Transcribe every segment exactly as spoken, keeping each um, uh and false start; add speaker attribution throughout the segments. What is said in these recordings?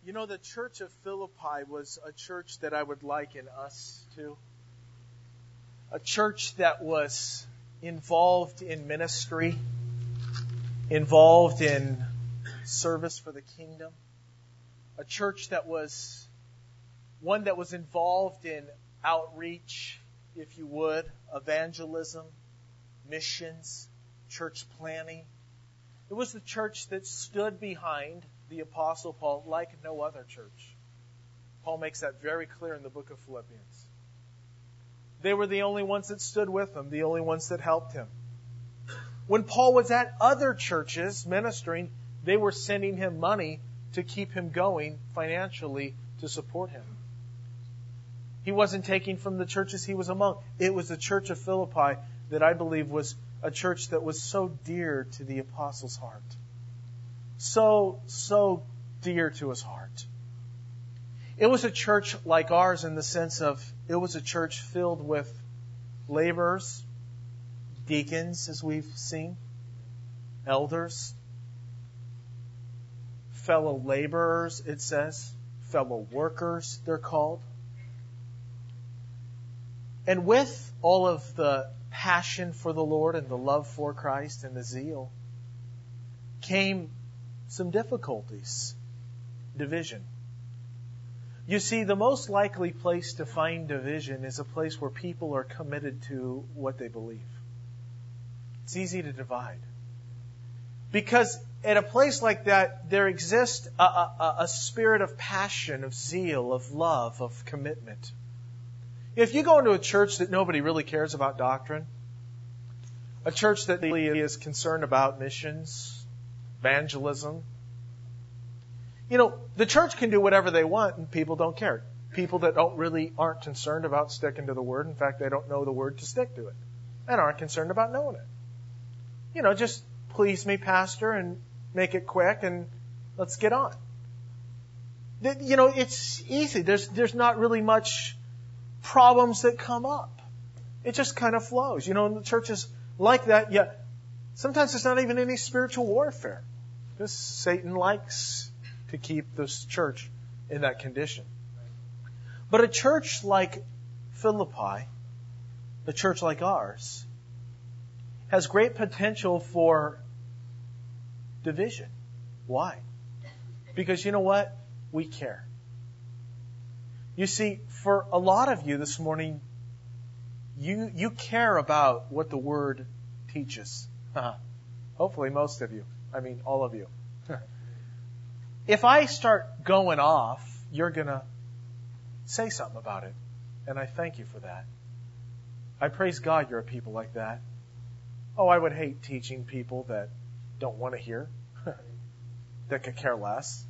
Speaker 1: You know, the church of Philippi was a church that I would liken us to. A church that was involved in ministry, involved in service for the kingdom. A church that was one that was involved in outreach, if you would, evangelism, missions, church planning. It was the church that stood behind the Apostle Paul like no other church. Paul makes that very clear in the book of Philippians. They were the only ones that stood with him, the only ones that helped him. When Paul was at other churches ministering, they were sending him money to keep him going financially to support him. He wasn't taking from the churches he was among. It was the church of Philippi that I believe was a church that was so dear to the apostle's heart. So, so dear to his heart. It was a church like ours in the sense of it was a church filled with laborers, deacons, as we've seen, elders, fellow laborers, it says, fellow workers, they're called. And with all of the passion for the Lord and the love for Christ and the zeal came some difficulties. Division. You see, the most likely place to find division is a place where people are committed to what they believe. It's easy to divide. Because at a place like that, there exists a, a, a spirit of passion, of zeal, of love, of commitment. If you go into a church that nobody really cares about doctrine, a church that really is concerned about missions, evangelism, you know, the church can do whatever they want and people don't care. People that don't really aren't concerned about sticking to the Word. In fact, they don't know the Word to stick to it and aren't concerned about knowing it. You know, just please me, Pastor, and make it quick and let's get on. You know, it's easy. There's, there's not really much problems that come up. It just kind of flows. You know, in the churches like that, yeah, sometimes there's not even any spiritual warfare. Because Satan likes to keep this church in that condition. But a church like Philippi, a church like ours, has great potential for division. Why? Because you know what? We care. You see, for a lot of you this morning, you you care about what the Word teaches. Hopefully most of you. I mean, all of you. If I start going off, you're going to say something about it. And I thank you for that. I praise God you're a people like that. Oh, I would hate teaching people that don't want to hear, that could care less.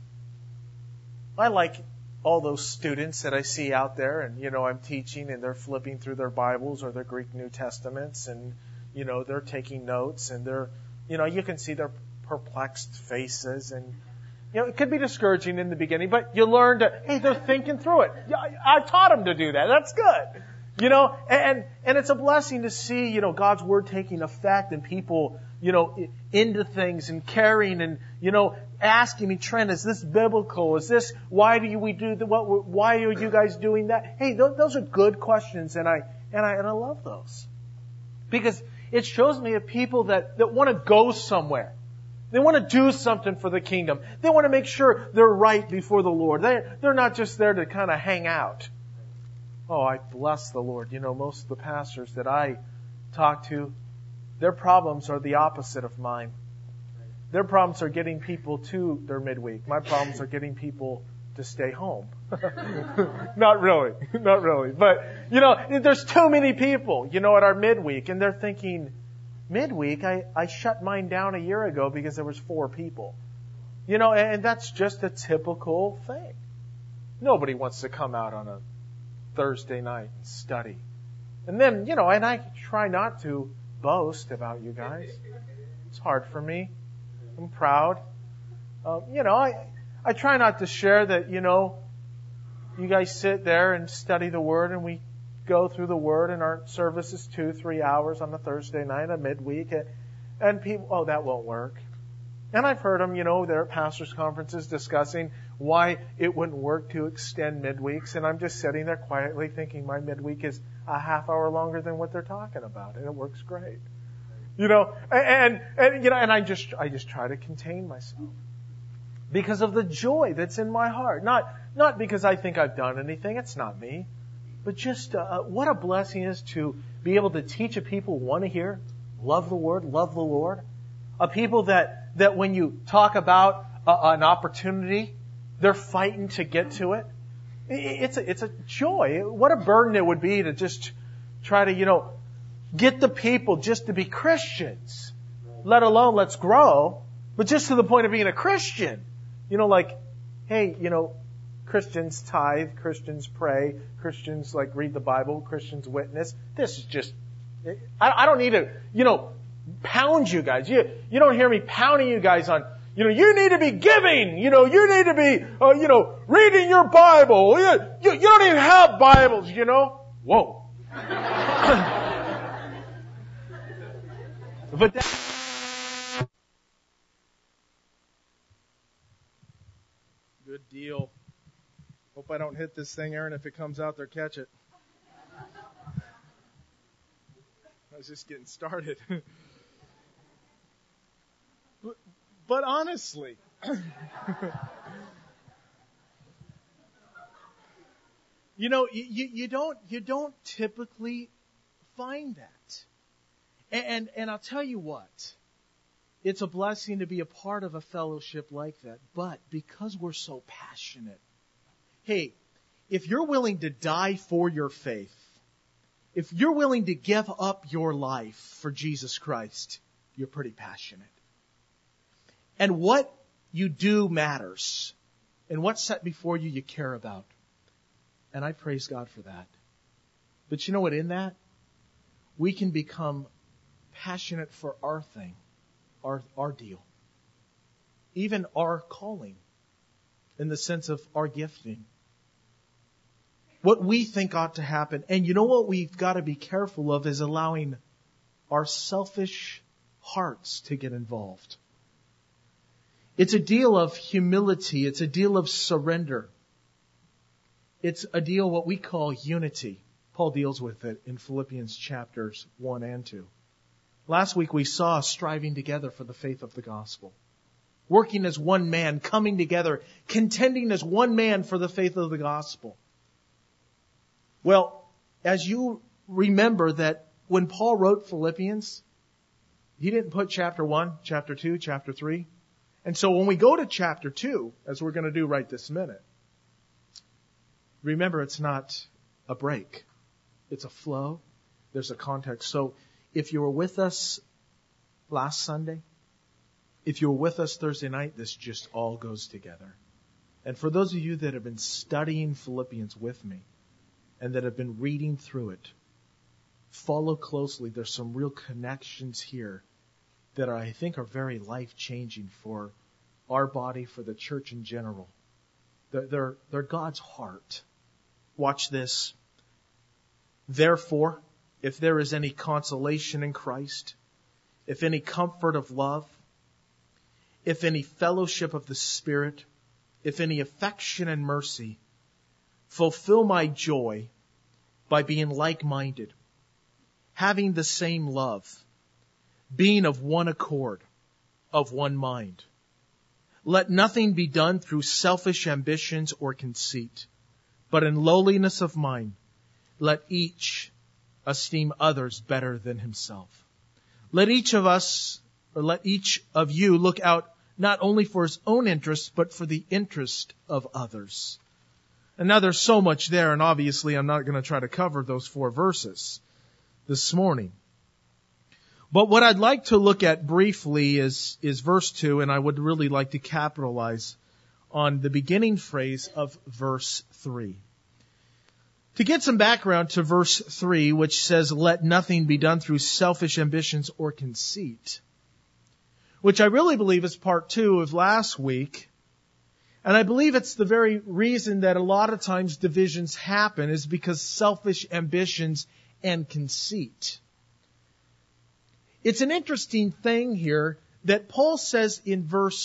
Speaker 1: I like all those students that I see out there and, you know, I'm teaching and they're flipping through their Bibles or their Greek New Testaments and, you know, they're taking notes and they're, you know, you can see their perplexed faces and, you know, it could be discouraging in the beginning, but you learn to, hey, they're thinking through it. I taught them to do that. That's good. You know, and, and it's a blessing to see, you know, God's Word taking effect and people, you know, into things and caring and, you know, asking me, Trent, is this biblical? Is this, why do we do the, what, why are you guys doing that? Hey, those, those are good questions and I, and I, and I love those. Because it shows me a people that, that want to go somewhere. They want to do something for the kingdom. They want to make sure they're right before the Lord. They're, they're not just there to kind of hang out. Oh, I bless the Lord. You know, most of the pastors that I talk to, their problems are the opposite of mine. Their problems are getting people to their midweek. My problems are getting people to stay home. Not really. Not really. But, you know, there's too many people, you know, at our midweek, and they're thinking, midweek, I, I shut mine down a year ago because there was four people. You know, and that's just a typical thing. Nobody wants to come out on a Thursday night and study. And then, you know, and I try not to boast about you guys. It's hard for me. I'm proud. Uh, you know, I I try not to share that, you know, you guys sit there and study the Word and we go through the Word and our service is two, three hours on a Thursday night, a midweek. And people, oh, that won't work. And I've heard them, you know, they're at pastors' conferences discussing, why it wouldn't work to extend midweeks. And I'm just sitting there quietly thinking my midweek is a half hour longer than what they're talking about, and it works great. You know, and, and, you know, and I just, I just try to contain myself because of the joy that's in my heart. Not, not because I think I've done anything. It's not me. But just, uh, what a blessing it is to be able to teach a people who want to hear, love the Word, love the Lord. A people that, that when you talk about uh, an opportunity, they're fighting to get to it. It's a, it's a joy. What a burden it would be to just try to, you know, get the people just to be Christians. Let alone let's grow, but just to the point of being a Christian. You know, like, hey, you know, Christians tithe, Christians pray, Christians like read the Bible, Christians witness. This is just, I, I don't need to, you know, pound you guys. You, you don't hear me pounding you guys on, you know, you need to be giving. You know, you need to be, uh, you know, reading your Bible. You, you, you don't even have Bibles, you know. Whoa. But that, good deal. Hope I don't hit this thing, Aaron. If it comes out there, catch it. I was just getting started. but, but honestly, you know, you, you don't you don't typically find that. And, and and I'll tell you what, it's a blessing to be a part of a fellowship like that. But because we're so passionate, hey, if you're willing to die for your faith, if you're willing to give up your life for Jesus Christ, you're pretty passionate. And what you do matters. And what's set before you, you care about. And I praise God for that. But you know what, in that, we can become passionate for our thing, our, our deal. Even our calling, in the sense of our gifting. What we think ought to happen. And you know what we've got to be careful of is allowing our selfish hearts to get involved. It's a deal of humility. It's a deal of surrender. It's a deal what we call unity. Paul deals with it in Philippians chapters one and two. Last week we saw striving together for the faith of the gospel. Working as one man, coming together, contending as one man for the faith of the gospel. Well, as you remember that when Paul wrote Philippians, he didn't put chapter one, chapter two, chapter three. And so when we go to chapter two, as we're going to do right this minute, remember it's not a break. It's a flow. There's a context. So if you were with us last Sunday, if you were with us Thursday night, this just all goes together. And for those of you that have been studying Philippians with me, and that have been reading through it, follow closely. There's some real connections here that I think are very life-changing for our body, for the church in general. They're, they're, they're God's heart. Watch this. Therefore, if there is any consolation in Christ, if any comfort of love, if any fellowship of the Spirit, if any affection and mercy, fulfill my joy by being like-minded, having the same love, being of one accord, of one mind. Let nothing be done through selfish ambitions or conceit, but in lowliness of mind, let each esteem others better than himself. Let each of us, or let each of you look out not only for his own interests, but for the interest of others. And now there's so much there, and obviously I'm not going to try to cover those four verses this morning. But what I'd like to look at briefly is, is verse two, and I would really like to capitalize on the beginning phrase of verse three. To get some background to verse three, which says, let nothing be done through selfish ambitions or conceit, which I really believe is part two of last week. And I believe it's the very reason that a lot of times divisions happen is because selfish ambitions and conceit. It's an interesting thing here that Paul says in verse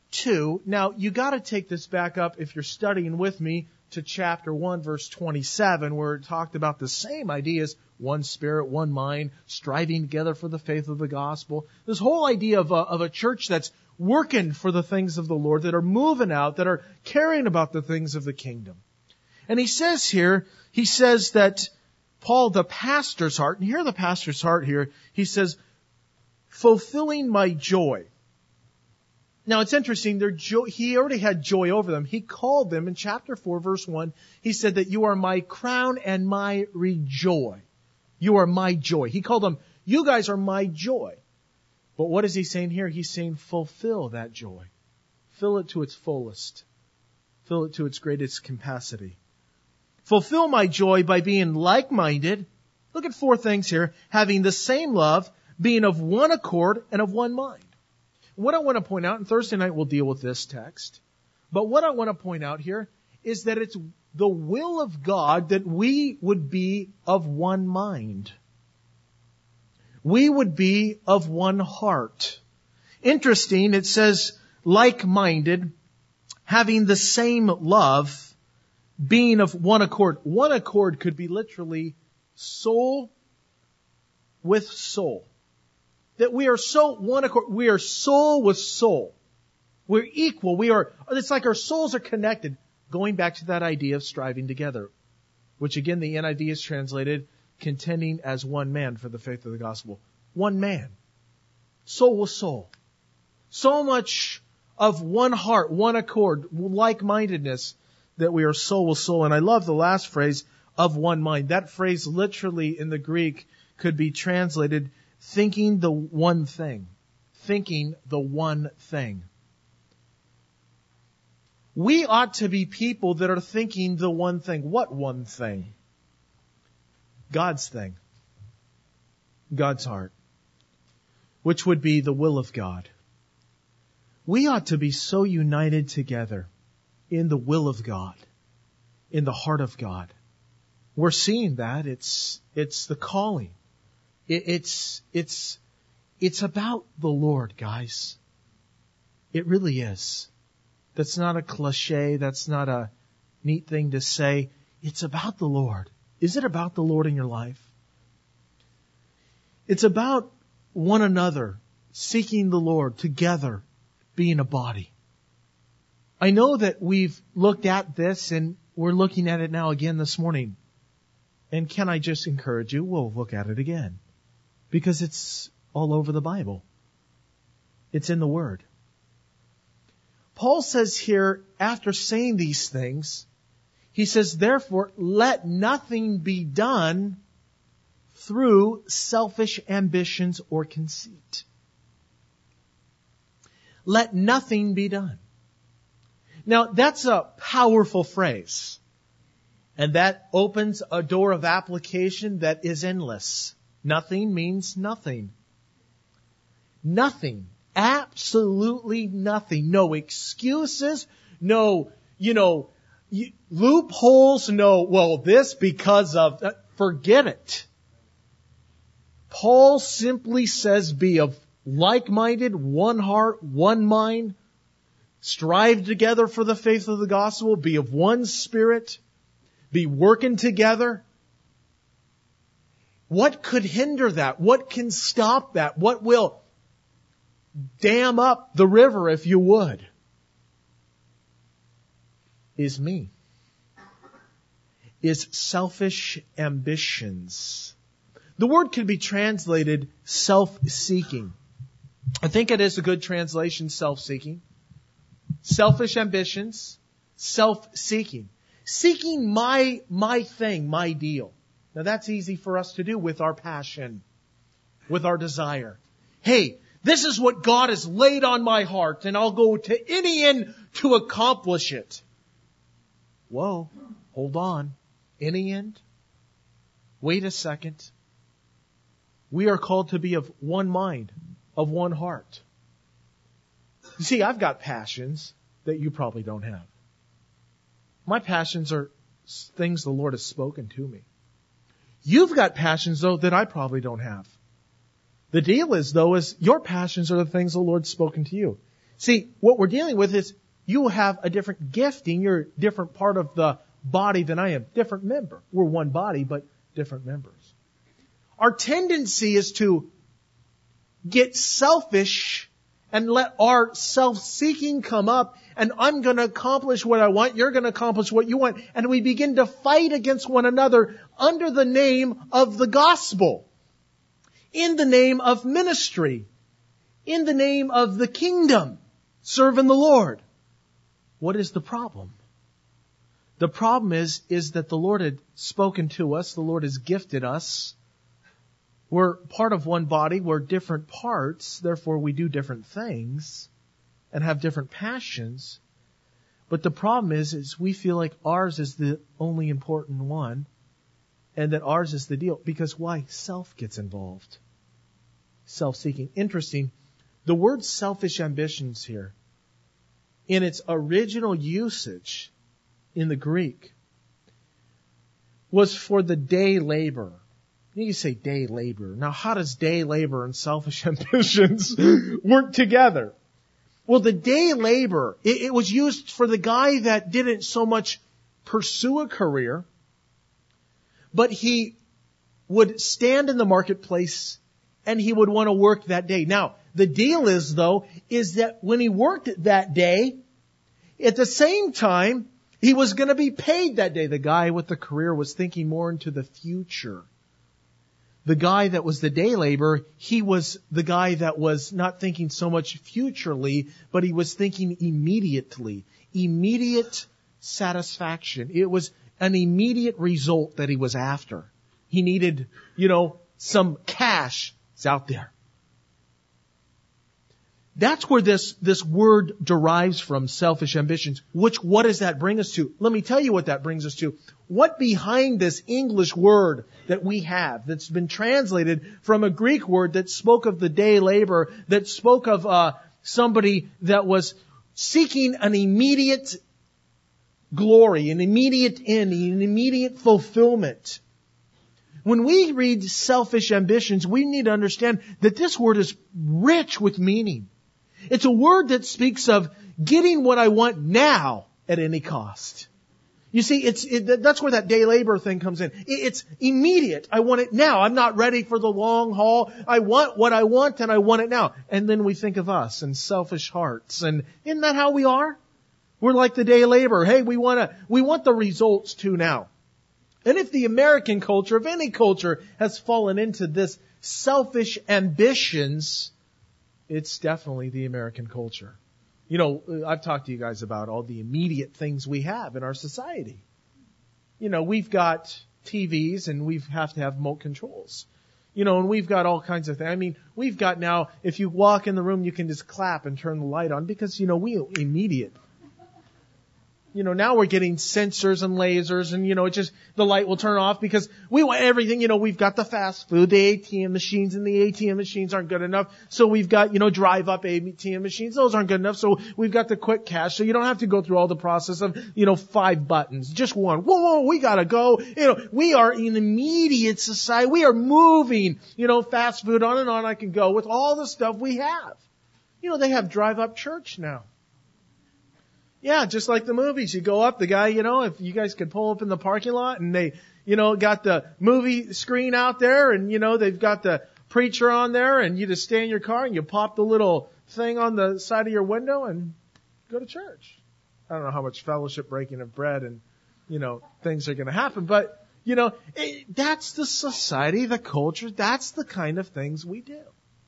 Speaker 1: two. Now, you got to take this back up if you're studying with me to chapter one, verse twenty-seven, where it talked about the same ideas, one spirit, one mind, striving together for the faith of the gospel. This whole idea of a, of a church that's working for the things of the Lord, that are moving out, that are caring about the things of the kingdom. And he says here, he says that Paul, the pastor's heart, and hear the pastor's heart here, he says, fulfilling my joy. Now it's interesting, their joy, he already had joy over them. He called them in chapter four, verse one, he said that you are my crown and my rejoy. You are my joy. He called them, you guys are my joy. But what is he saying here? He's saying fulfill that joy. Fill it to its fullest. Fill it to its greatest capacity. Fulfill my joy by being like-minded. Look at four things here. Having the same love, being of one accord and of one mind. What I want to point out, and Thursday night we'll deal with this text, but what I want to point out here is that it's the will of God that we would be of one mind. We would be of one heart. Interesting, it says like-minded, having the same love, being of one accord. One accord could be literally soul with soul. That we are so one accord. We are soul with soul. We're equal. We are, it's like our souls are connected. Going back to that idea of striving together, which again the N I V is translated contending as one man for the faith of the gospel. One man. Soul with soul. So much of one heart, one accord, like-mindedness, that we are soul with soul. And I love the last phrase, of one mind. That phrase literally in the Greek could be translated thinking the one thing. Thinking the one thing. We ought to be people that are thinking the one thing. What one thing? God's thing. God's heart. Which would be the will of God. We ought to be so united together in the will of God, in the heart of God. We're seeing that. It's, it's the calling. It, it's, it's, it's about the Lord, guys. It really is. That's not a cliche. That's not a neat thing to say. It's about the Lord. Is it about the Lord in your life? It's about one another, seeking the Lord together, being a body. I know that we've looked at this and we're looking at it now again this morning. And can I just encourage you? We'll look at it again. Because it's all over the Bible. It's in the Word. Paul says here, after saying these things, he says, therefore, let nothing be done through selfish ambitions or conceit. Let nothing be done. Now, that's a powerful phrase. And that opens a door of application that is endless. Nothing means nothing. Nothing. Absolutely nothing. No excuses. No, you know, loopholes. No, well, this because of... Forget it. Paul simply says be of like-minded, one heart, one mind. Strive together for the faith of the gospel. Be of one spirit. Be working together. What could hinder that? What can stop that? What will dam up the river, if you would? Is me. Is selfish ambitions. The word can be translated self-seeking. I think it is a good translation, self-seeking. Selfish ambitions, self-seeking. Seeking my, my thing, my deal. Now that's easy for us to do with our passion, with our desire. Hey, this is what God has laid on my heart and I'll go to any end to accomplish it. Whoa, hold on. Any end? Wait a second. We are called to be of one mind, of one heart. You see, I've got passions that you probably don't have. My passions are things the Lord has spoken to me. You've got passions, though, that I probably don't have. The deal is, though, is your passions are the things the Lord's spoken to you.
Speaker 2: See, what we're dealing with is you have a different gifting. You're a different part of the body than I am. Different member. We're one body, but different members. Our tendency is to get selfish and let our self-seeking come up, and I'm going to accomplish what I want, you're going to accomplish what you want, and we begin to fight against one another under the name of the gospel, in the name of ministry, in the name of the kingdom, serving the Lord. What is the problem? The problem is, is that the Lord had spoken to us, the Lord has gifted us. We're part of one body, we're different parts, therefore we do different things and have different passions. But the problem is, is we feel like ours is the only important one and that ours is the deal. Because why? Self gets involved. Self-seeking. Interesting. The word selfish ambitions here, in its original usage in the Greek, was for the day laborer. You say day labor. Now, how does day labor and selfish ambitions work together? Well, the day labor, it, it was used for the guy that didn't so much pursue a career, but he would stand in the marketplace and he would want to work that day. Now, the deal is, though, is that when he worked that day, at the same time, he was going to be paid that day. The guy with the career was thinking more into the future. The guy that was the day laborer, he was the guy that was not thinking so much futurely, but he was thinking immediately. Immediate satisfaction. It was an immediate result that he was after. He needed, you know, some cash. It's out there. That's where this, this word derives from, selfish ambitions. Which, what does that bring us to? Let me tell you what that brings us to. What behind this English word that we have, that's been translated from a Greek word that spoke of the day laborer, that spoke of uh, somebody that was seeking an immediate glory, an immediate end, an immediate fulfillment. When we read selfish ambitions, we need to understand that this word is rich with meaning. It's a word that speaks of getting what I want now at any cost. You see, it's it, that's where that day labor thing comes in. It, it's immediate. I want it now. I'm not ready for the long haul. I want what I want and I want it now. And then we think of us and selfish hearts. And isn't that how we are? We're like the day laborer. Hey, we want to, we want the results too now. And if the American culture, if any culture has fallen into this selfish ambitions, it's definitely the American culture. You know, I've talked to you guys about all the immediate things we have in our society. You know, we've got T Vs and we have to have remote controls. You know, and we've got all kinds of things. I mean, we've got now, if you walk in the room, you can just clap and turn the light on because, you know, we immediate. You know, now we're getting sensors and lasers and, you know, it just, the light will turn off because we want everything. You know, we've got the fast food, the A T M machines, and the A T M machines aren't good enough. So we've got, you know, drive-up A T M machines. Those aren't good enough. So we've got the quick cash. So you don't have to go through all the process of, you know, five buttons. Just one. Whoa, whoa, we gotta go. You know, we are in immediate society. We are moving, you know, fast food on and on I can go with all the stuff we have. You know, they have drive-up church now. Yeah, just like the movies. You go up, the guy, you know, if you guys could pull up in the parking lot and they, you know, got the movie screen out there and, you know, they've got the preacher on there and you just stay in your car and you pop the little thing on the side of your window and go to church. I don't know how much fellowship breaking of bread and, you know, things are going to happen, but, you know, it, that's the society, the culture, that's the kind of things we do.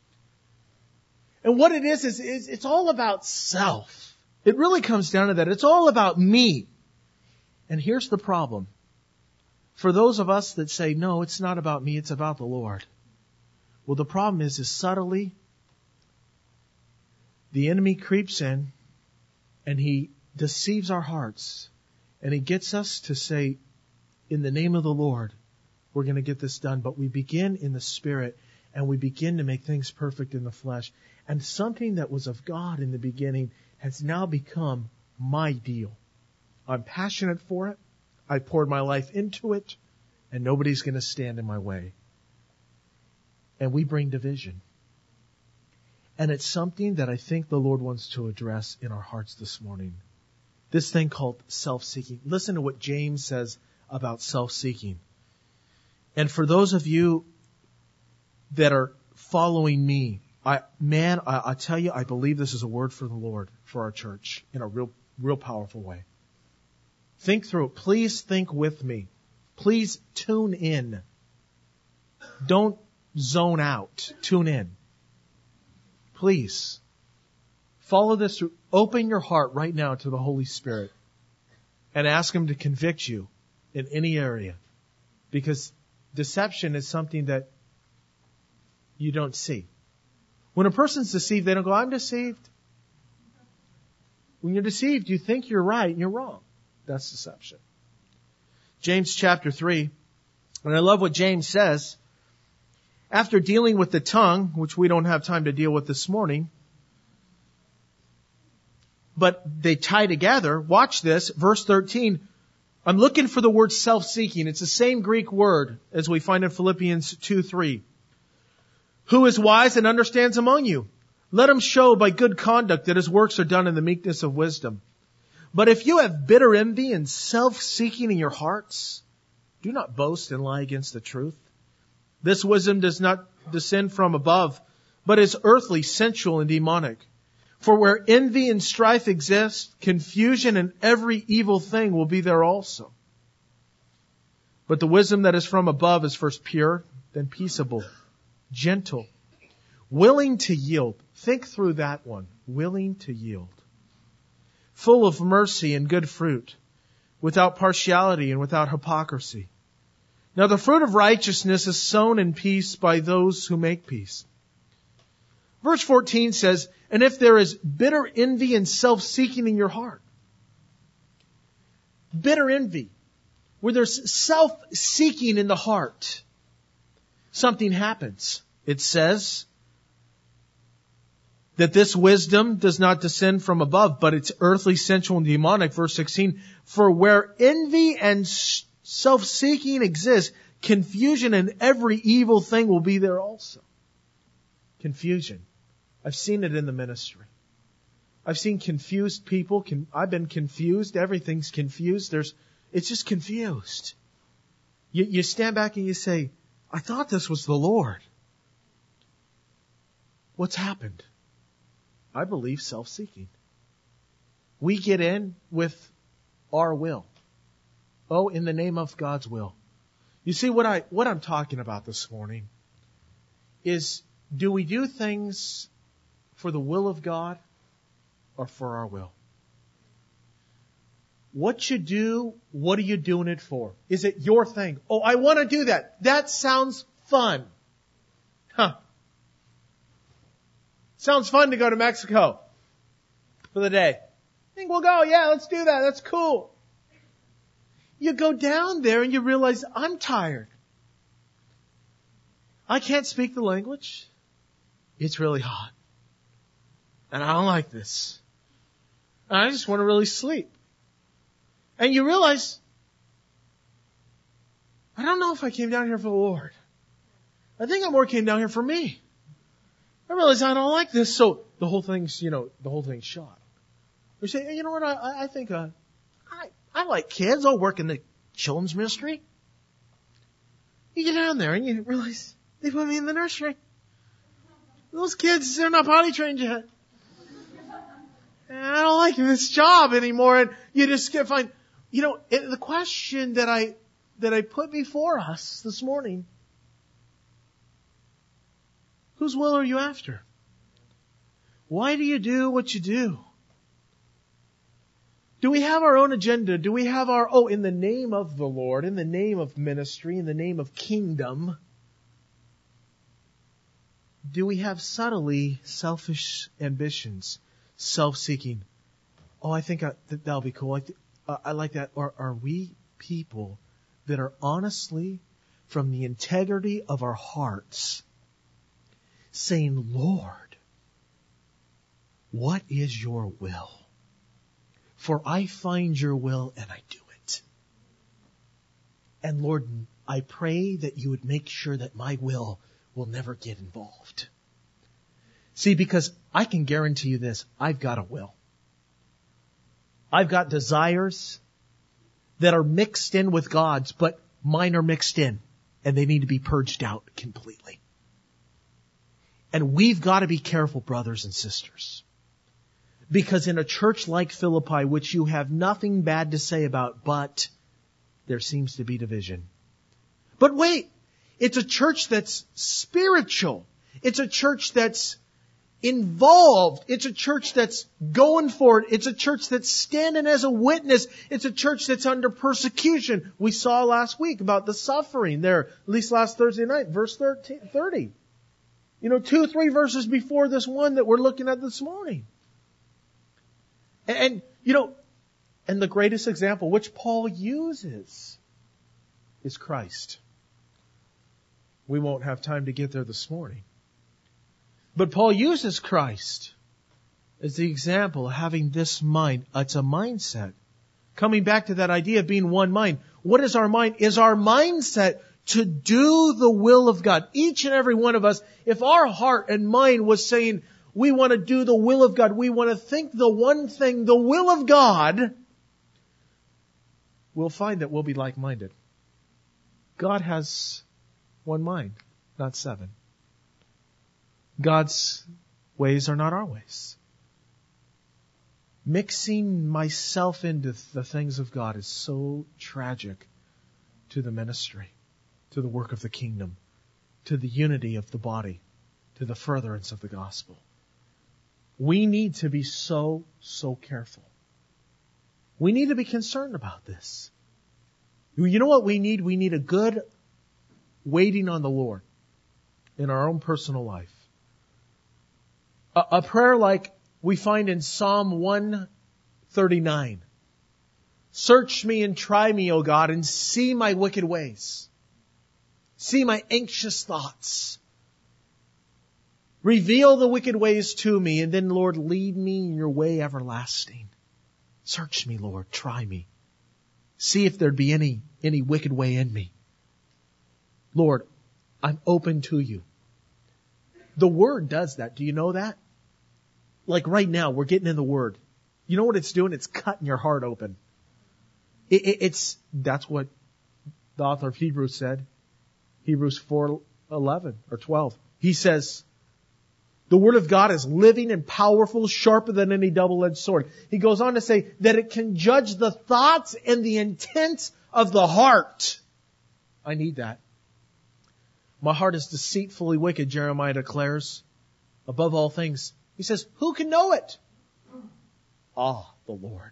Speaker 2: And what it is, is, is it's all about self. It really comes down to that. It's all about me. And here's the problem. For those of us that say, no, it's not about me, it's about the Lord. Well, the problem is, is subtly, the enemy creeps in and he deceives our hearts. And he gets us to say, in the name of the Lord, we're going to get this done. But we begin in the Spirit and we begin to make things perfect in the flesh. And something that was of God in the beginning has now become my deal. I'm passionate for it. I poured my life into it, and nobody's going to stand in my way. And we bring division. And it's something that I think the Lord wants to address in our hearts this morning. This thing called self-seeking. Listen to what James says about self-seeking. And for those of you that are following me, I, man, I, I tell you, I believe this is a word for the Lord, for our church, in a real, real powerful way. Think through it. Please think with me. Please tune in. Don't zone out. Tune in. Please. Follow this through. Open your heart right now to the Holy Spirit and ask Him to convict you in any area. Because deception is something that you don't see. When a person's deceived, they don't go, I'm deceived. When you're deceived, you think you're right and you're wrong. That's deception. James chapter three. And I love what James says. After dealing with the tongue, which we don't have time to deal with this morning, but they tie together. Watch this, verse thirteen. I'm looking for the word self-seeking. It's the same Greek word as we find in Philippians two three. Who is wise and understands among you? Let him show by good conduct that his works are done in the meekness of wisdom. But if you have bitter envy and self-seeking in your hearts, do not boast and lie against the truth. This wisdom does not descend from above, but is earthly, sensual, and demonic. For where envy and strife exist, confusion and every evil thing will be there also. But the wisdom that is from above is first pure, then peaceable, gentle, willing to yield. Think through that one. Willing to yield. Full of mercy and good fruit, without partiality and without hypocrisy. Now the fruit of righteousness is sown in peace by those who make peace. Verse fourteen says, and if there is bitter envy and self-seeking in your heart. Bitter envy. Where there's self-seeking in the heart. Something happens. It says that this wisdom does not descend from above, but it's earthly, sensual, and demonic. Verse sixteen, for where envy and self-seeking exists, confusion and every evil thing will be there also. Confusion. I've seen it in the ministry. I've seen confused people. I've been confused. Everything's confused. There's, it's just confused. You, you stand back and you say, I thought this was the Lord. What's happened? I believe self-seeking. We get in with our will. Oh, in the name of God's will. You see, what I, what I'm talking about this morning is, do we do things for the will of God or for our will? What you do, what are you doing it for? Is it your thing? Oh, I want to do that. That sounds fun. Huh. Sounds fun to go to Mexico for the day. I think we'll go. Yeah, let's do that. That's cool. You go down there and you realize, I'm tired. I can't speak the language. It's really hot. And I don't like this. And I just want to really sleep. And you realize, I don't know if I came down here for the Lord. I think I more came down here for me. I realize I don't like this, so the whole thing's, you know, the whole thing's shot. You say, hey, you know what, I, I think, uh, I, I like kids. I'll work in the children's ministry. You get down there and you realize they put me in the nursery. Those kids, they're not potty trained yet. And I don't like this job anymore. And you just get find, you know, it, the question that I, that I put before us this morning, whose will are you after? Why do you do what you do? Do we have our own agenda? Do we have our, oh, in the name of the Lord, in the name of ministry, in the name of kingdom, do we have subtly selfish ambitions, self-seeking? Oh, I think I, that, that'll be cool. I, uh, I like that. Or are we people that are honestly, from the integrity of our hearts, saying, Lord, what is your will? For I find your will and I do it. And Lord, I pray that you would make sure that my will will never get involved. See, because I can guarantee you this, I've got a will. I've got desires that are mixed in with God's, but mine are mixed in, and they need to be purged out completely. And we've got to be careful, brothers and sisters. Because in a church like Philippi, which you have nothing bad to say about, but there seems to be division. But wait, it's a church that's spiritual. It's a church that's involved. It's a church that's going for it. It's a church that's standing as a witness. It's a church that's under persecution. We saw last week about the suffering there, at least last Thursday night, verse thirty. You know, two, three verses before this one that we're looking at this morning. And, and you know, and the greatest example, which Paul uses, is Christ. We won't have time to get there this morning. But Paul uses Christ as the example of having this mind. It's a mindset. Coming back to that idea of being one mind. What is our mind? Is our mindset to do the will of God. Each and every one of us, if our heart and mind was saying, we want to do the will of God, we want to think the one thing, the will of God, we'll find that we'll be like-minded. God has one mind, not seven. God's ways are not our ways. Mixing myself into the things of God is so tragic to the ministry, to the work of the kingdom, to the unity of the body, to the furtherance of the gospel. We need to be so, so careful. We need to be concerned about this. You know what we need? We need a good waiting on the Lord in our own personal life. A, a prayer like we find in Psalm one thirty-nine. Search me and try me, O God, and see my wicked ways. See my anxious thoughts. Reveal the wicked ways to me, and then, Lord, lead me in your way everlasting. Search me, Lord. Try me. See if there'd be any, any wicked way in me. Lord, I'm open to you. The Word does that. Do you know that? Like right now, we're getting in the Word. You know what it's doing? It's cutting your heart open. It, it, it's, that's what the author of Hebrews said. Hebrews four eleven or twelve. He says, the Word of God is living and powerful, sharper than any double-edged sword. He goes on to say that it can judge the thoughts and the intents of the heart. I need that. My heart is deceitfully wicked, Jeremiah declares. Above all things, he says, who can know it? Ah, the Lord.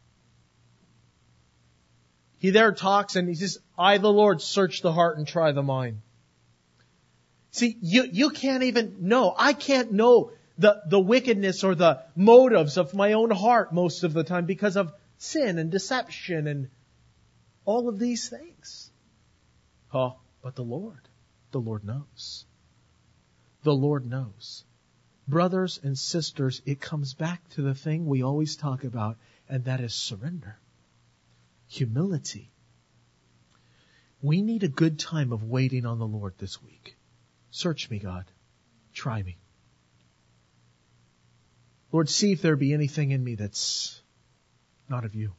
Speaker 2: He there talks and he says, I, the Lord, search the heart and try the mind. See, you, you can't even know. I can't know the, the wickedness or the motives of my own heart most of the time because of sin and deception and all of these things. Oh, but the Lord, the Lord knows. The Lord knows. Brothers and sisters, it comes back to the thing we always talk about, and that is surrender. Humility. We need a good time of waiting on the Lord this week. Search me, God. Try me. Lord, see if there be anything in me that's not of you.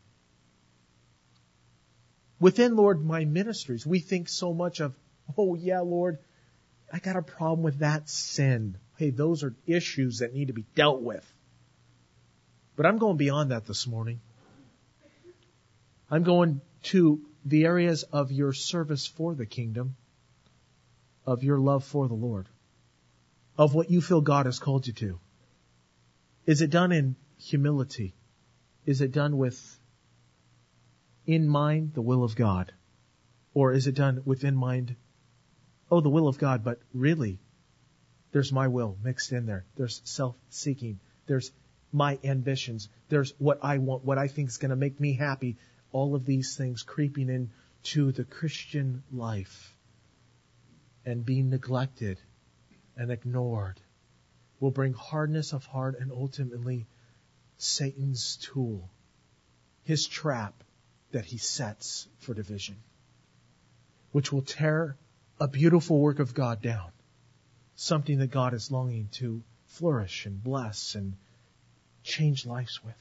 Speaker 2: Within, Lord, my ministries, we think so much of, oh yeah, Lord, I got a problem with that sin. Hey, those are issues that need to be dealt with. But I'm going beyond that this morning. I'm going to the areas of your service for the kingdom, of your love for the Lord, of what you feel God has called you to. Is it done in humility? Is it done with in mind the will of God? Or is it done with in mind, oh, the will of God, but really, there's my will mixed in there. There's self-seeking. There's my ambitions. There's what I want, what I think is going to make me happy. All of these things creeping into the Christian life and being neglected and ignored will bring hardness of heart and ultimately Satan's tool, his trap that he sets for division, which will tear a beautiful work of God down, something that God is longing to flourish and bless and change lives with.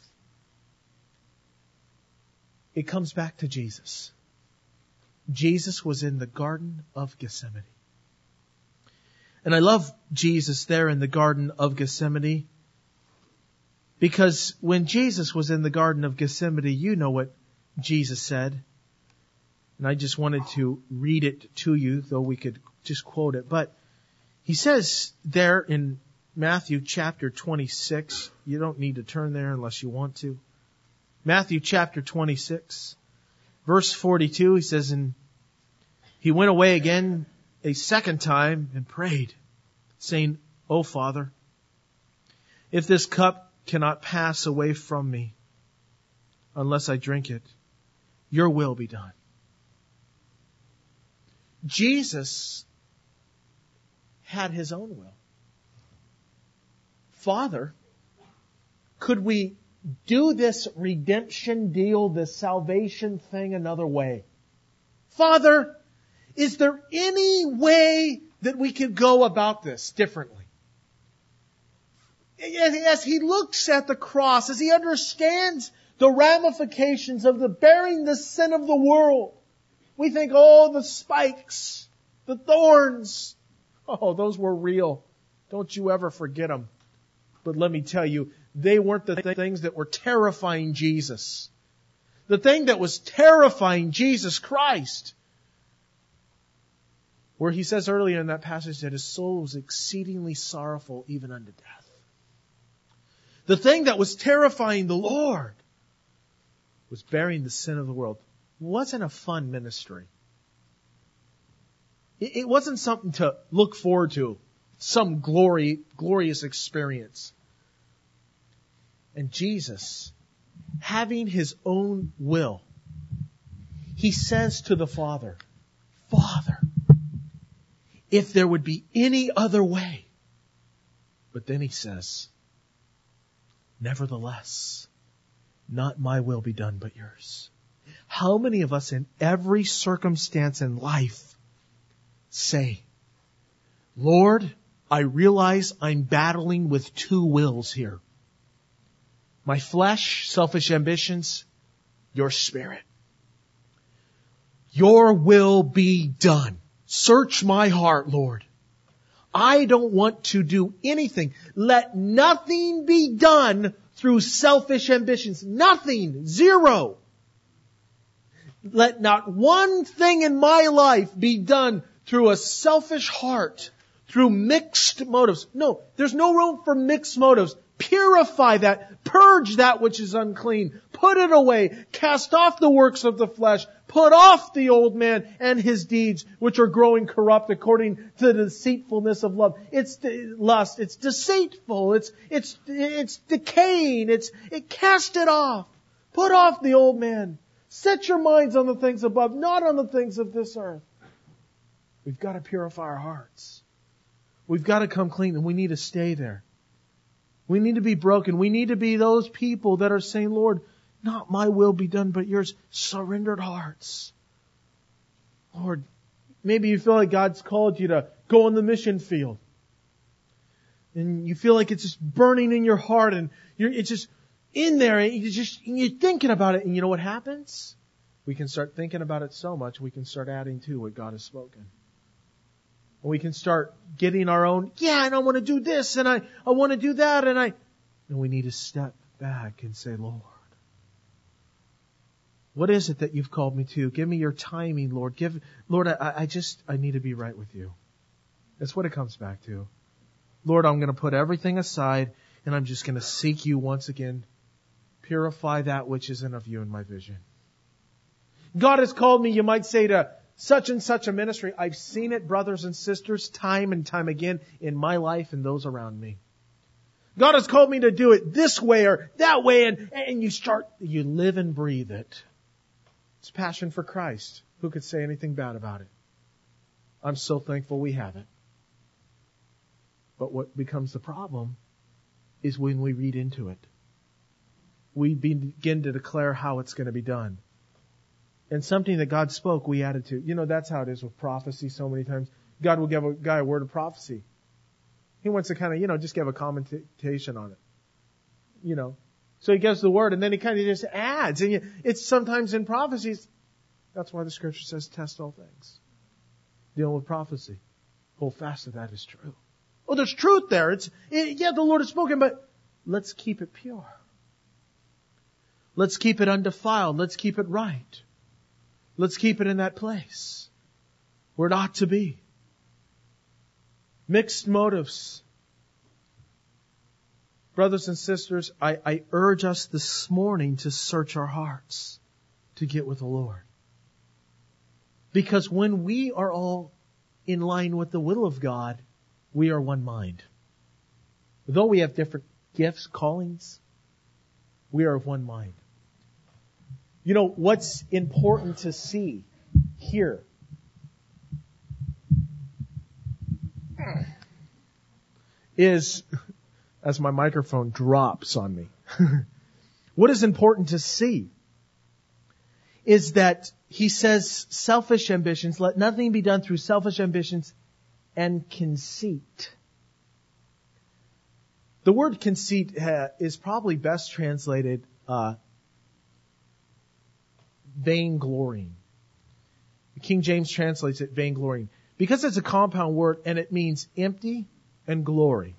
Speaker 2: It comes back to Jesus. Jesus was in the Garden of Gethsemane. And I love Jesus there in the Garden of Gethsemane because when Jesus was in the Garden of Gethsemane, you know what Jesus said. And I just wanted to read it to you, though we could just quote it. But he says there in Matthew chapter twenty-six, you don't need to turn there unless you want to. Matthew chapter twenty-six, verse forty-two, he says, and he went away again a second time and prayed, saying, O Father, if this cup cannot pass away from me unless I drink it, your will be done. Jesus had his own will. Father, could we do this redemption deal, this salvation thing another way? Father, is there any way that we could go about this differently? As he looks at the cross, as he understands the ramifications of the bearing the sin of the world, we think, oh, the spikes, the thorns, oh, those were real. Don't you ever forget them. But let me tell you, they weren't the th- things that were terrifying Jesus. The thing that was terrifying Jesus Christ, where he says earlier in that passage that his soul was exceedingly sorrowful even unto death. The thing that was terrifying the Lord was bearing the sin of the world. It wasn't a fun ministry. It, it wasn't something to look forward to, some glory, glorious experience. And Jesus, having his own will, he says to the Father, Father, if there would be any other way. But then he says, nevertheless, not my will be done, but yours. How many of us in every circumstance in life say, Lord, I realize I'm battling with two wills here. My flesh, selfish ambitions, your spirit. Your will be done. Search my heart, Lord. I don't want to do anything. Let nothing be done through selfish ambitions. Nothing. Zero. Let not one thing in my life be done through a selfish heart, through mixed motives. No, there's no room for mixed motives. Purify that. Purge that which is unclean. Put it away. Cast off the works of the flesh. Put off the old man and his deeds, which are growing corrupt according to the deceitfulness of love. It's lust. It's deceitful. It's, it's, it's decaying. It's, it, cast it off. Put off the old man. Set your minds on the things above, not on the things of this earth. We've got to purify our hearts. We've got to come clean, and we need to stay there. We need to be broken. We need to be those people that are saying, Lord, not my will be done, but yours. Surrendered hearts. Lord, maybe you feel like God's called you to go on the mission field. And you feel like it's just burning in your heart, and you're, it's just in there, and you just, and you're thinking about it, and you know what happens? We can start thinking about it so much, we can start adding to what God has spoken. And we can start getting our own, yeah, and I want to do this, and I, I want to do that, and I, and we need to step back and say, Lord, what is it that you've called me to? Give me your timing, Lord. Give, Lord, I, I just, I need to be right with you. That's what it comes back to. Lord, I'm going to put everything aside, and I'm just going to seek you once again. Purify that which isn't of you in my vision. God has called me, you might say, to such and such a ministry. I've seen it, brothers and sisters, time and time again in my life and those around me. God has called me to do it this way or that way, and, and you start, you live and breathe it. It's passion for Christ. Who could say anything bad about it? I'm so thankful we have it. But what becomes the problem is when we read into it. We begin to declare how it's going to be done. And something that God spoke, we added to. You know, that's how it is with prophecy so many times. God will give a guy a word of prophecy. He wants to kind of, you know, just give a commentation on it. You know. So he gives the word and then he kind of just adds. And you, it's sometimes in prophecies. That's why the scripture says test all things. Dealing with prophecy. Hold fast to that is true. Oh, there's truth there. It's, it, yeah, the Lord has spoken, but let's keep it pure. Let's keep it undefiled. Let's keep it right. Let's keep it in that place where it ought to be. Mixed motives. Brothers and sisters, I, I urge us this morning to search our hearts to get with the Lord. Because when we are all in line with the will of God, we are one mind. Though we have different gifts, callings, we are of one mind. You know, what's important to see here is, as my microphone drops on me, what is important to see is that he says selfish ambitions, let nothing be done through selfish ambitions and conceit. The word conceit uh, is probably best translated uh, vainglorying. King James translates it vainglorying because it's a compound word and it means empty and glory.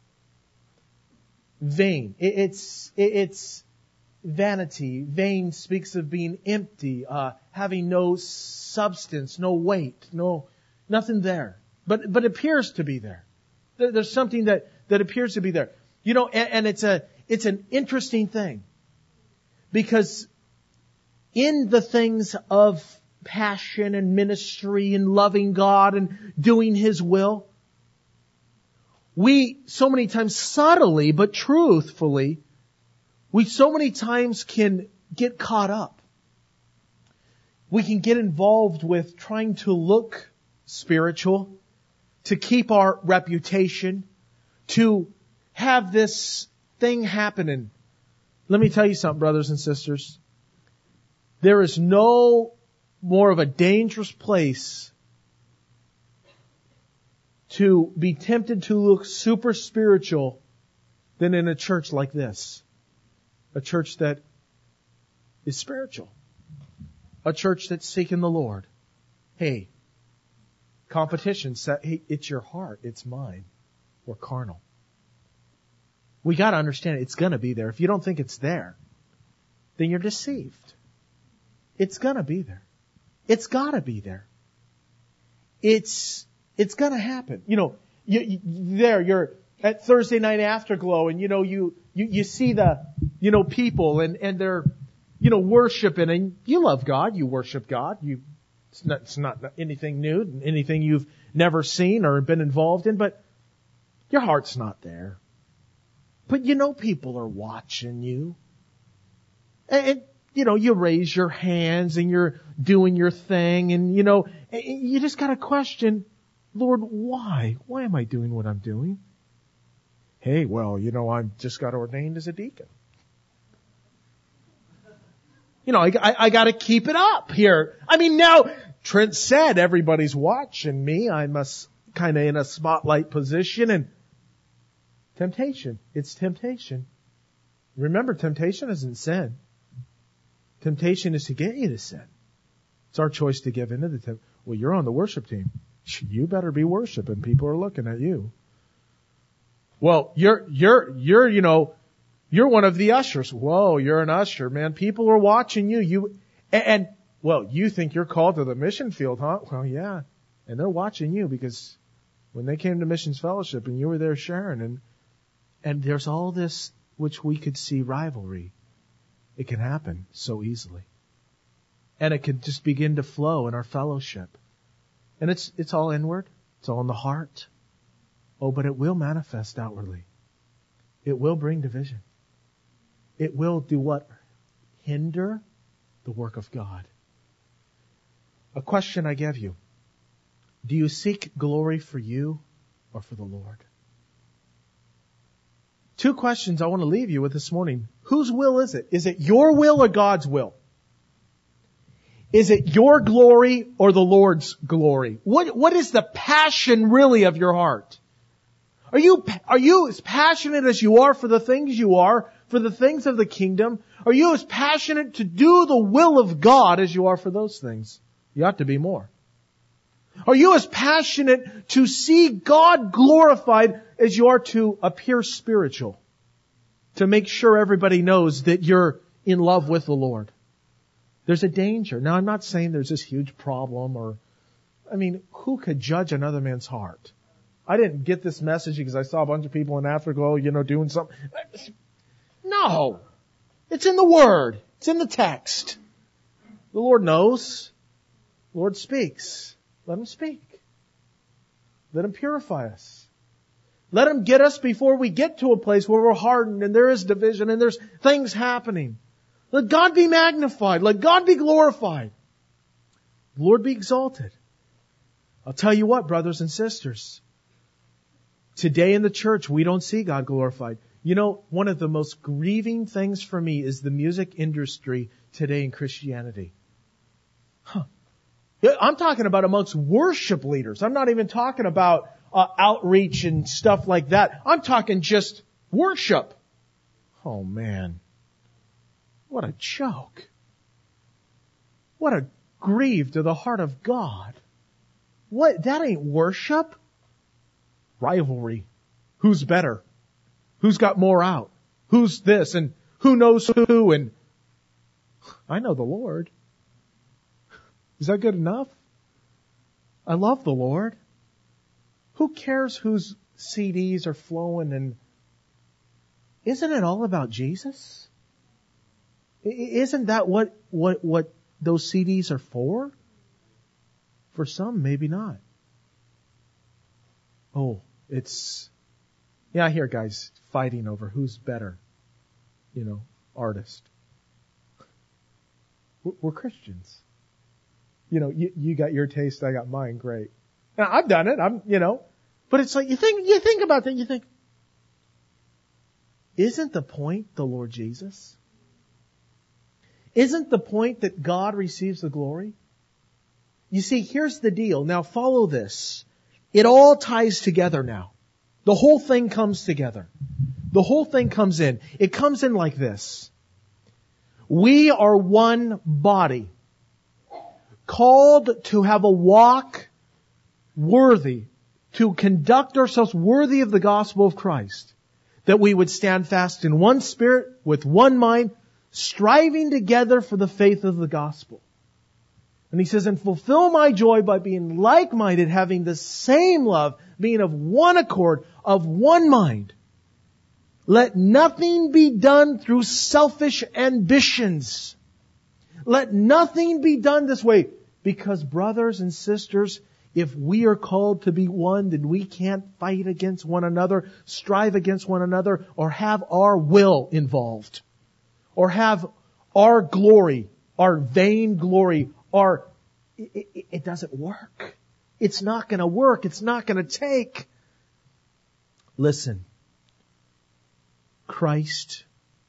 Speaker 2: Vain. It, it's it, it's vanity. Vain speaks of being empty, uh, having no substance, no weight, no nothing there. But but appears to be there. there. There's something that, that appears to be there. You know, and, and it's a it's an interesting thing. Because in the things of passion and ministry and loving God and doing His will, we so many times subtly but truthfully, we so many times can get caught up. We can get involved with trying to look spiritual, to keep our reputation, to have this thing happening. Let me tell you something, brothers and sisters. There is no more of a dangerous place to be tempted to look super spiritual than in a church like this. A church that is spiritual. A church that's seeking the Lord. Hey, competition, hey, it's your heart, it's mine. We're carnal. We got to understand it. It's going to be there. If you don't think it's there, then you're deceived. It's going to be there. It's got to be there. It's it's going to happen. You know, you, you, there you're at Thursday night afterglow, and you know you you you see the you know people and and they're you know worshiping, and you love God, you worship God. You it's not it's not anything new, anything you've never seen or been involved in, but your heart's not there. But you know people are watching you. And, and, you know, you raise your hands and you're doing your thing and, you know, you just got to question, Lord, why? Why am I doing what I'm doing? Hey, well, you know, I just got ordained as a deacon. You know, I, I, I got to keep it up here. I mean, now, Trent said everybody's watching me. I'm a, kind of in a spotlight position and temptation. It's temptation. Remember, temptation isn't sin. Temptation is to get you to sin. It's our choice to give into the temptation. Well, you're on the worship team. You better be worshiping. People are looking at you. Well, you're, you're, you're, you know, you're one of the ushers. Whoa, you're an usher, man. People are watching you. You, and, and well, you think you're called to the mission field, huh? Well, yeah. And they're watching you because when they came to Missions Fellowship and you were there sharing and, And there's all this which we could see rivalry. It can happen so easily. And it can just begin to flow in our fellowship. And it's it's all inward. It's all in the heart. Oh, but it will manifest outwardly. It will bring division. It will do what? Hinder the work of God. A question I give you. Do you seek glory for you or for the Lord? Two questions I want to leave you with this morning. Whose will is it? Is it your will or God's will? Is it your glory or the Lord's glory? What, what is the passion really of your heart? Are you, are you as passionate as you are for the things you are, for the things of the kingdom? Are you as passionate to do the will of God as you are for those things? You ought to be more. Are you as passionate to see God glorified as you are to appear spiritual? To make sure everybody knows that you're in love with the Lord. There's a danger. Now, I'm not saying there's this huge problem or, I mean, who could judge another man's heart? I didn't get this message because I saw a bunch of people in Africa, oh, you know, doing something. No. It's in the Word. It's in the text. The Lord knows. The Lord speaks. Let Him speak. Let Him purify us. Let Him get us before we get to a place where we're hardened and there is division and there's things happening. Let God be magnified. Let God be glorified. The Lord be exalted. I'll tell you what, brothers and sisters. Today in the church, we don't see God glorified. You know, one of the most grieving things for me is the music industry today in Christianity. Huh. I'm talking about amongst worship leaders. I'm not even talking about uh, outreach and stuff like that. I'm talking just worship. Oh man. What a joke. What a grief to the heart of God. What? That ain't worship. Rivalry. Who's better? Who's got more out? Who's this and who knows who? And I know the Lord. Is that good enough? I love the Lord. Who cares whose C Ds are flowing? And isn't it all about Jesus? Isn't that what, what, what those C Ds are for? For some, maybe not. Oh, it's, yeah, I hear guys fighting over who's better, you know, artist. We're Christians. You know, you, you got your taste, I got mine, great. Now, I've done it, I'm, you know, but it's like, you think, you think about that, you think, isn't the point the Lord Jesus? Isn't the point that God receives the glory? You see, here's the deal. Now follow this. It all ties together now. The whole thing comes together. The whole thing comes in. It comes in like this. We are one body, called to have a walk worthy, to conduct ourselves worthy of the gospel of Christ, that we would stand fast in one spirit, with one mind, striving together for the faith of the gospel. And he says, and fulfill my joy by being like-minded, having the same love, being of one accord, of one mind. Let nothing be done through selfish ambitions. Let nothing be done this way. Because brothers and sisters, if we are called to be one, then we can't fight against one another, strive against one another, or have our will involved. Or have our glory, our vain glory, our, it, it, it doesn't work. It's not going to work. It's not going to take. Listen. Christ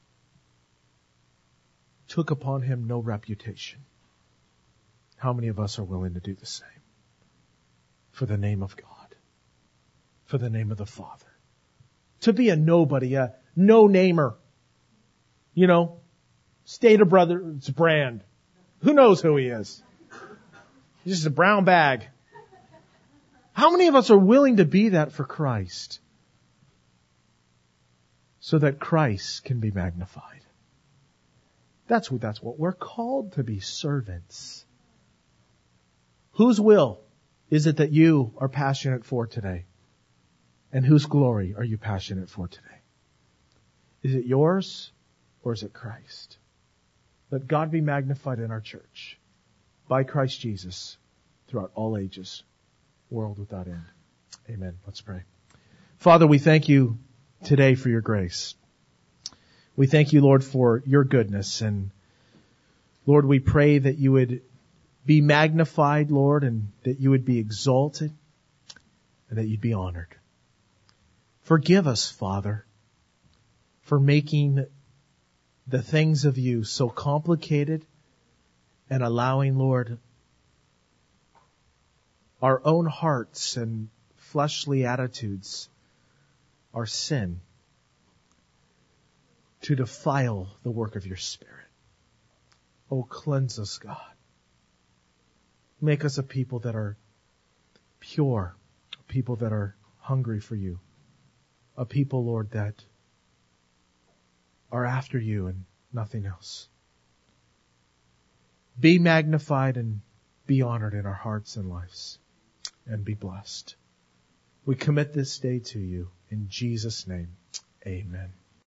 Speaker 2: took upon Him no reputation. How many of us are willing to do the same? For the name of God. For the name of the Father. To be a nobody, a no-namer. You know, Stater Brothers brand. Who knows who he is? He's just a brown bag. How many of us are willing to be that for Christ? So that Christ can be magnified. That's what, that's what we're called to be, servants. Whose will is it that you are passionate for today? And whose glory are you passionate for today? Is it yours or is it Christ? Let God be magnified in our church by Christ Jesus throughout all ages, world without end. Amen. Let's pray. Father, we thank you today for your grace. We thank you, Lord, for your goodness. And Lord, we pray that you would be magnified, Lord, and that you would be exalted and that you'd be honored. Forgive us, Father, for making the things of you so complicated and allowing, Lord, our own hearts and fleshly attitudes our sin to defile the work of your Spirit. Oh, cleanse us, God. Make us a people that are pure, a people that are hungry for you, a people, Lord, that are after you and nothing else. Be magnified and be honored in our hearts and lives, and be blessed. We commit this day to you in Jesus' name. Amen.